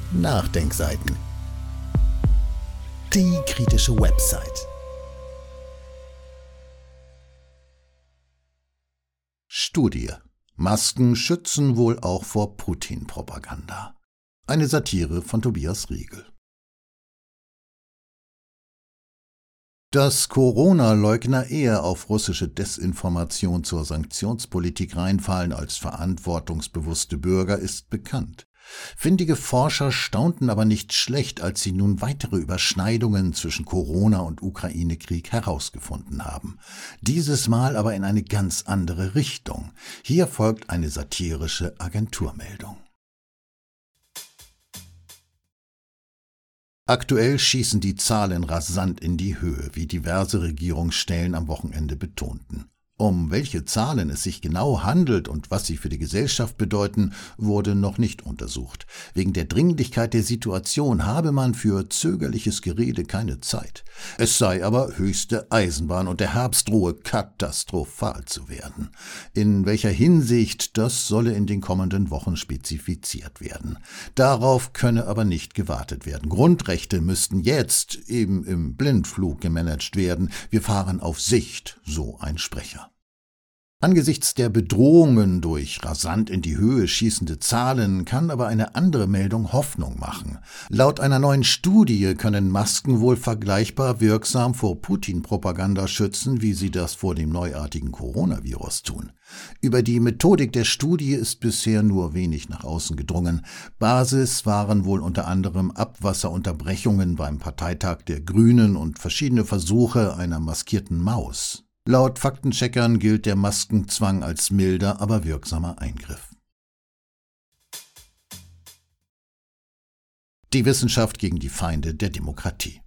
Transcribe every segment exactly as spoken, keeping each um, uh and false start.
Nachdenkseiten. Die kritische Website. Studie. Masken schützen wohl auch vor Putin-Propaganda. Eine Satire von Tobias Riegel. Dass Corona-Leugner eher auf russische Desinformation zur Sanktionspolitik reinfallen als verantwortungsbewusste Bürger, ist bekannt. Findige Forscher staunten aber nicht schlecht, als sie nun weitere Überschneidungen zwischen Corona und Ukraine-Krieg herausgefunden haben. Dieses Mal aber in eine ganz andere Richtung. Hier folgt eine satirische Agenturmeldung. Aktuell schießen die Zahlen rasant in die Höhe, wie diverse Regierungsstellen am Wochenende betonten. Um welche Zahlen es sich genau handelt und was sie für die Gesellschaft bedeuten, wurde noch nicht untersucht. Wegen der Dringlichkeit der Situation habe man für zögerliches Gerede keine Zeit. Es sei aber höchste Eisenbahn und der Herbst drohe katastrophal zu werden. In welcher Hinsicht, das solle in den kommenden Wochen spezifiziert werden. Darauf könne aber nicht gewartet werden. Grundrechte müssten jetzt, eben im Blindflug, gemanagt werden. Wir fahren auf Sicht, so ein Sprecher. Angesichts der Bedrohungen durch rasant in die Höhe schießende Zahlen kann aber eine andere Meldung Hoffnung machen. Laut einer neuen Studie können Masken wohl vergleichbar wirksam vor Putin-Propaganda schützen, wie sie das vor dem neuartigen Coronavirus tun. Über die Methodik der Studie ist bisher nur wenig nach außen gedrungen. Basis waren wohl unter anderem Abwasserunterbrechungen beim Parteitag der Grünen und verschiedene Versuche einer maskierten Maus. Laut Faktencheckern gilt der Maskenzwang als milder, aber wirksamer Eingriff. Die Wissenschaft gegen die Feinde der Demokratie.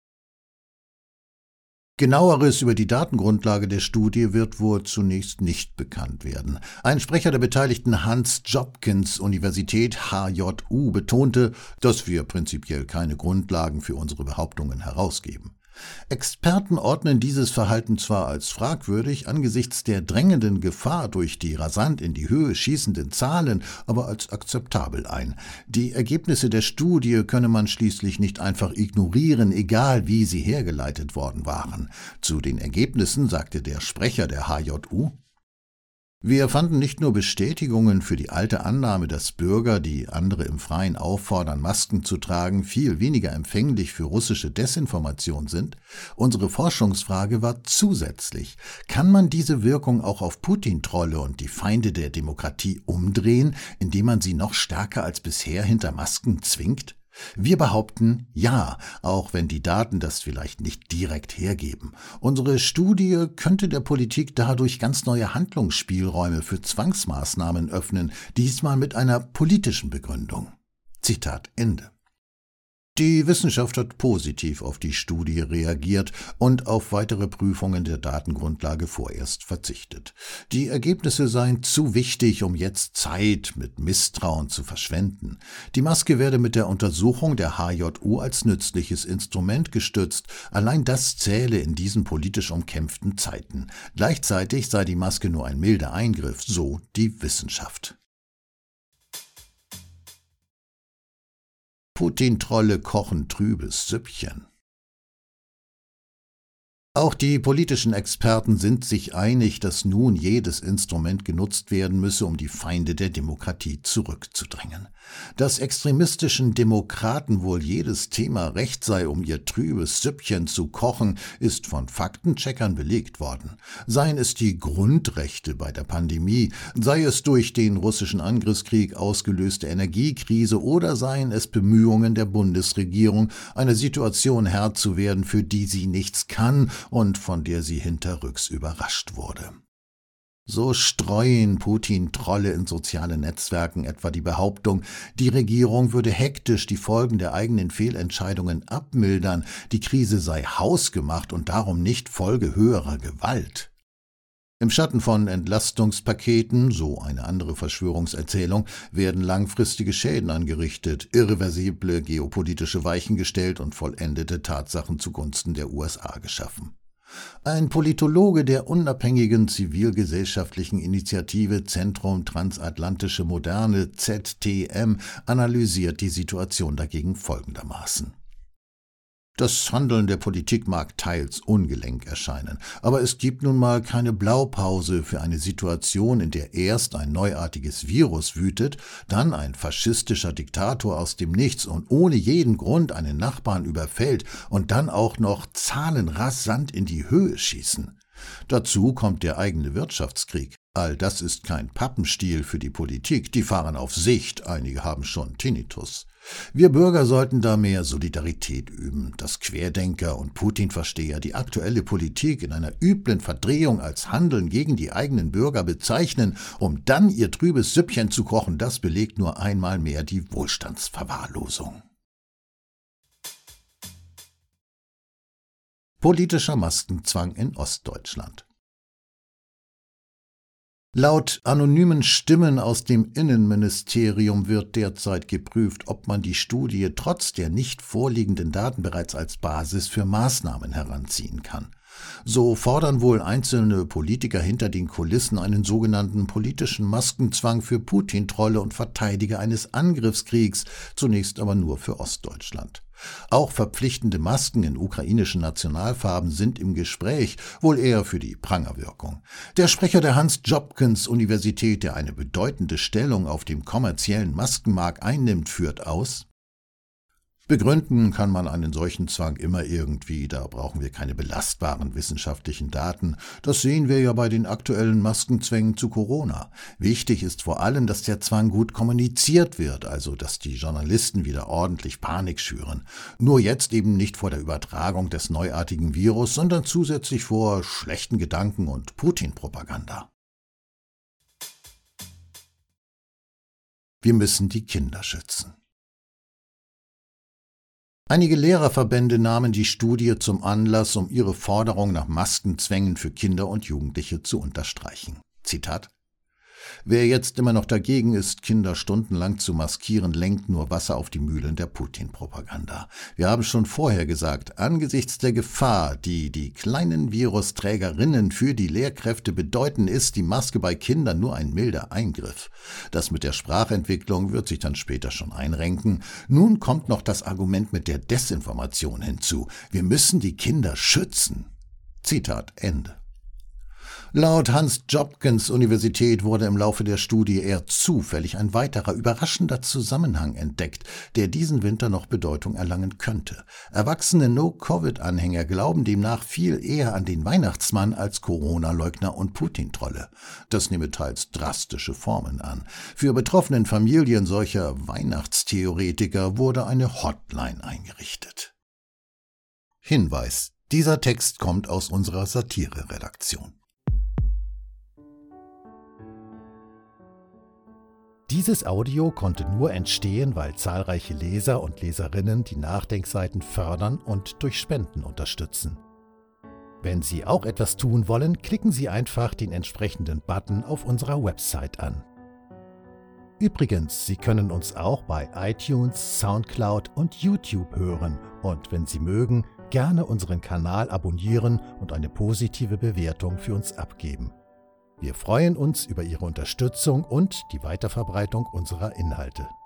Genaueres über die Datengrundlage der Studie wird wohl zunächst nicht bekannt werden. Ein Sprecher der beteiligten Hans-Jobkins-Universität H J U betonte, dass wir prinzipiell keine Grundlagen für unsere Behauptungen herausgeben. Experten ordnen dieses Verhalten zwar als fragwürdig, angesichts der drängenden Gefahr durch die rasant in die Höhe schießenden Zahlen, aber als akzeptabel ein. Die Ergebnisse der Studie könne man schließlich nicht einfach ignorieren, egal wie sie hergeleitet worden waren. Zu den Ergebnissen sagte der Sprecher der H J U: Wir fanden nicht nur Bestätigungen für die alte Annahme, dass Bürger, die andere im Freien auffordern, Masken zu tragen, viel weniger empfänglich für russische Desinformation sind. Unsere Forschungsfrage war zusätzlich: Kann man diese Wirkung auch auf Putin-Trolle und die Feinde der Demokratie umdrehen, indem man sie noch stärker als bisher hinter Masken zwingt? Wir behaupten ja, auch wenn die Daten das vielleicht nicht direkt hergeben. Unsere Studie könnte der Politik dadurch ganz neue Handlungsspielräume für Zwangsmaßnahmen öffnen, diesmal mit einer politischen Begründung. Zitat Ende. Die Wissenschaft hat positiv auf die Studie reagiert und auf weitere Prüfungen der Datengrundlage vorerst verzichtet. Die Ergebnisse seien zu wichtig, um jetzt Zeit mit Misstrauen zu verschwenden. Die Maske werde mit der Untersuchung der H J U als nützliches Instrument gestützt. Allein das zähle in diesen politisch umkämpften Zeiten. Gleichzeitig sei die Maske nur ein milder Eingriff, so die Wissenschaft. Putin-Trolle kochen trübes Süppchen. Auch die politischen Experten sind sich einig, dass nun jedes Instrument genutzt werden müsse, um die Feinde der Demokratie zurückzudrängen. Dass extremistischen Demokraten wohl jedes Thema recht sei, um ihr trübes Süppchen zu kochen, ist von Faktencheckern belegt worden. Seien es die Grundrechte bei der Pandemie, sei es durch den russischen Angriffskrieg ausgelöste Energiekrise oder seien es Bemühungen der Bundesregierung, eine Situation Herr zu werden, für die sie nichts kann und von der sie hinterrücks überrascht wurde. So streuen Putin-Trolle in sozialen Netzwerken etwa die Behauptung, die Regierung würde hektisch die Folgen der eigenen Fehlentscheidungen abmildern, die Krise sei hausgemacht und darum nicht Folge höherer Gewalt. Im Schatten von Entlastungspaketen, so eine andere Verschwörungserzählung, werden langfristige Schäden angerichtet, irreversible geopolitische Weichen gestellt und vollendete Tatsachen zugunsten der U S A geschaffen. Ein Politologe der unabhängigen zivilgesellschaftlichen Initiative Zentrum Transatlantische Moderne Z T M analysiert die Situation dagegen folgendermaßen: Das Handeln der Politik mag teils ungelenk erscheinen, aber es gibt nun mal keine Blaupause für eine Situation, in der erst ein neuartiges Virus wütet, dann ein faschistischer Diktator aus dem Nichts und ohne jeden Grund einen Nachbarn überfällt und dann auch noch Zahlen rasant in die Höhe schießen. Dazu kommt der eigene Wirtschaftskrieg. All das ist kein Pappenstiel für die Politik, die fahren auf Sicht, einige haben schon Tinnitus. Wir Bürger sollten da mehr Solidarität üben, dass Querdenker und Putin-Versteher die aktuelle Politik in einer üblen Verdrehung als Handeln gegen die eigenen Bürger bezeichnen, um dann ihr trübes Süppchen zu kochen, das belegt nur einmal mehr die Wohlstandsverwahrlosung. Politischer Maskenzwang in Ostdeutschland. Laut anonymen Stimmen aus dem Innenministerium wird derzeit geprüft, ob man die Studie trotz der nicht vorliegenden Daten bereits als Basis für Maßnahmen heranziehen kann. So fordern wohl einzelne Politiker hinter den Kulissen einen sogenannten politischen Maskenzwang für Putin-Trolle und Verteidiger eines Angriffskriegs, zunächst aber nur für Ostdeutschland. Auch verpflichtende Masken in ukrainischen Nationalfarben sind im Gespräch, wohl eher für die Prangerwirkung. Der Sprecher der Hans-Jobkens-Universität, der eine bedeutende Stellung auf dem kommerziellen Maskenmarkt einnimmt, führt aus: Begründen kann man einen solchen Zwang immer irgendwie, da brauchen wir keine belastbaren wissenschaftlichen Daten. Das sehen wir ja bei den aktuellen Maskenzwängen zu Corona. Wichtig ist vor allem, dass der Zwang gut kommuniziert wird, also dass die Journalisten wieder ordentlich Panik schüren. Nur jetzt eben nicht vor der Übertragung des neuartigen Virus, sondern zusätzlich vor schlechten Gedanken und Putin-Propaganda. Wir müssen die Kinder schützen. Einige Lehrerverbände nahmen die Studie zum Anlass, um ihre Forderung nach Maskenzwängen für Kinder und Jugendliche zu unterstreichen. Zitat: Wer jetzt immer noch dagegen ist, Kinder stundenlang zu maskieren, lenkt nur Wasser auf die Mühlen der Putin-Propaganda. Wir haben schon vorher gesagt, angesichts der Gefahr, die die kleinen Virusträgerinnen für die Lehrkräfte bedeuten, ist die Maske bei Kindern nur ein milder Eingriff. Das mit der Sprachentwicklung wird sich dann später schon einrenken. Nun kommt noch das Argument mit der Desinformation hinzu. Wir müssen die Kinder schützen. Zitat Ende. Laut Hans-Jobkens-Universität wurde im Laufe der Studie eher zufällig ein weiterer überraschender Zusammenhang entdeckt, der diesen Winter noch Bedeutung erlangen könnte. Erwachsene No-Covid-Anhänger glauben demnach viel eher an den Weihnachtsmann als Corona-Leugner und Putin-Trolle. Das nehme teils drastische Formen an. Für betroffenen Familien solcher Weihnachtstheoretiker wurde eine Hotline eingerichtet. Hinweis: Dieser Text kommt aus unserer Satire-Redaktion. Dieses Audio konnte nur entstehen, weil zahlreiche Leser und Leserinnen die Nachdenkseiten fördern und durch Spenden unterstützen. Wenn Sie auch etwas tun wollen, klicken Sie einfach den entsprechenden Button auf unserer Website an. Übrigens, Sie können uns auch bei iTunes, Soundcloud und YouTube hören und, wenn Sie mögen, gerne unseren Kanal abonnieren und eine positive Bewertung für uns abgeben. Wir freuen uns über Ihre Unterstützung und die Weiterverbreitung unserer Inhalte.